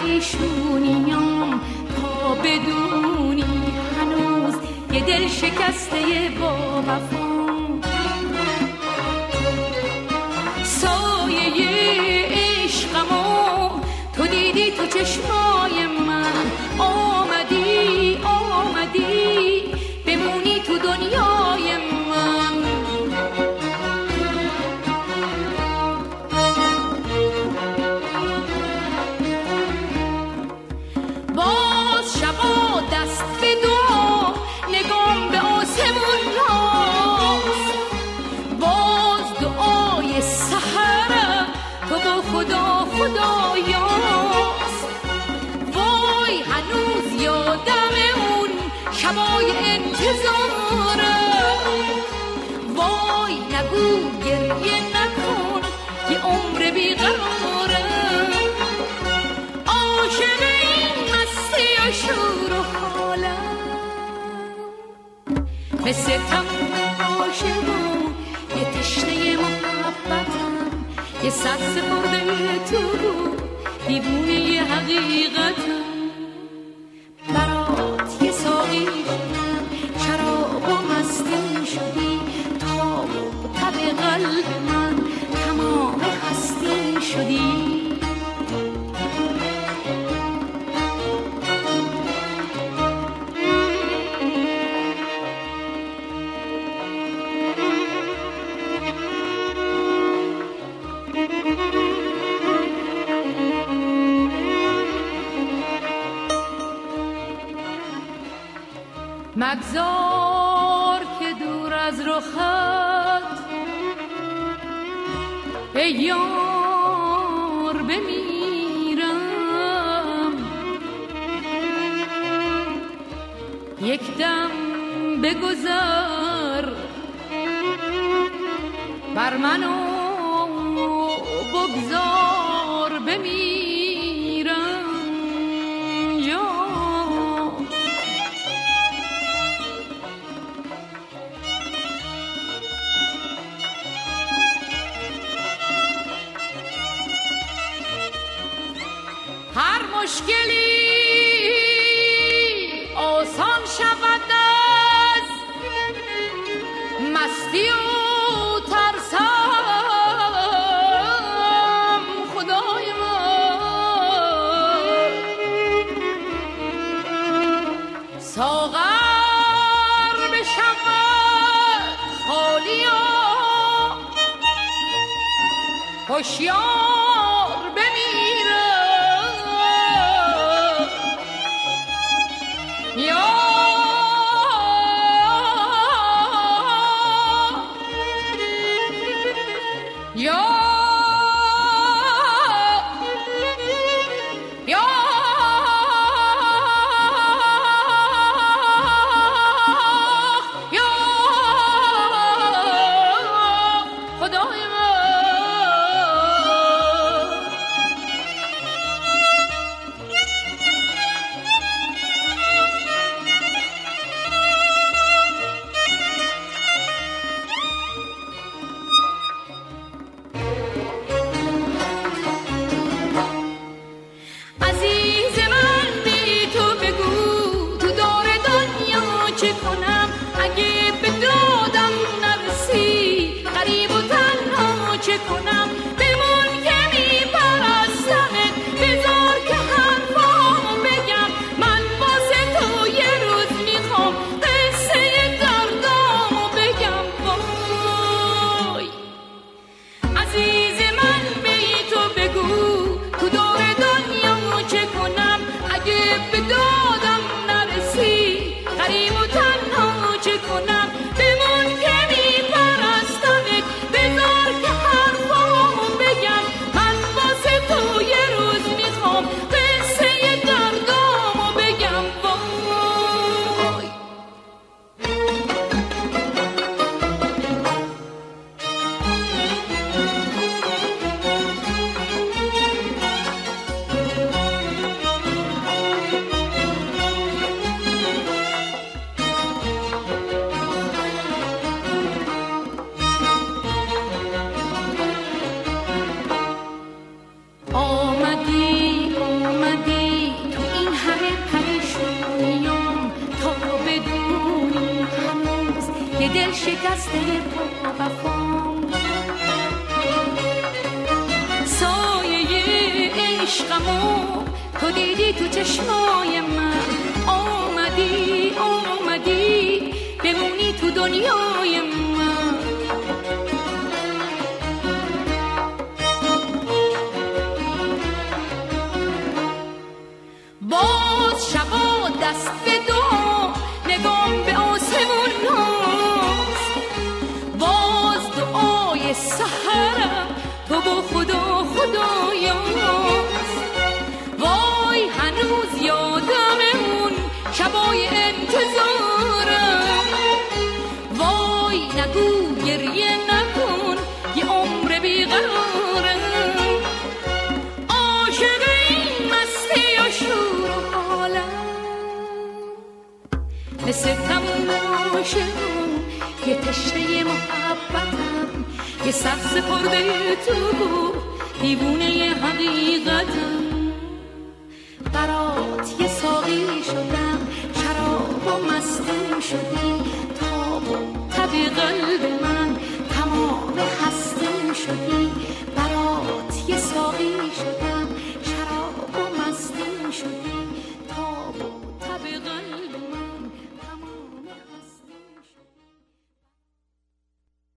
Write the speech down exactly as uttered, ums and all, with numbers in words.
پریشونیام تا بدونی هنوز یه دل شکسته با وفام. سایه عشقمو تو دیدی تو چشمای من، آمدی آمدی بمونی تو دنیای من. باز شبا دست به دعا نگام به آسمون راست، باز دعای سحرم تو با خدا خدایاست. وای هنوز یادم اون شبای انتظارم، وای نگو گریه نکن یه عمر بیقرارم. عاشق این مستی و شور و حالم، مثل تمام عاشقان یه تشنه محبتم، یه سر سپرده تو دیوونه یه حقیقتم. برات یه ساقی شدم، شراب و مستی شدی، تا تب قلب من تمام هستی شدی. مگذار که دور از رخت ای یار بمیرم، یک دم بگذر بر من و بگذار بمیرم. مشکلی آسان شود از مستی و ترسم، خدای من ساغر بشود خالی و هوشیار بمیره. شکسته با وفام. سایه عشقمو تو دیدی تو چشمای من، آمدی آمدی بمونی تو دنیای من. باز شبا دست به دعا نگام به آسمون هاست، باز دعای سحرم تو با خدا خدایاست. وای هنوز یادم اون شبای انتظارم، وای نگو گریه نکن یه عمر بیقرارم. عاشق این مستی و شور و حالم، مثل تموم عاشقم یه تشنه محبتم، یه سر سپرده تو دیوونه ی حقیقتم. برات یه ساقی شدم، شراب و مستم شدی، تاب و تب قلب من تمام هستم شدی. برات یه ساقی شدم.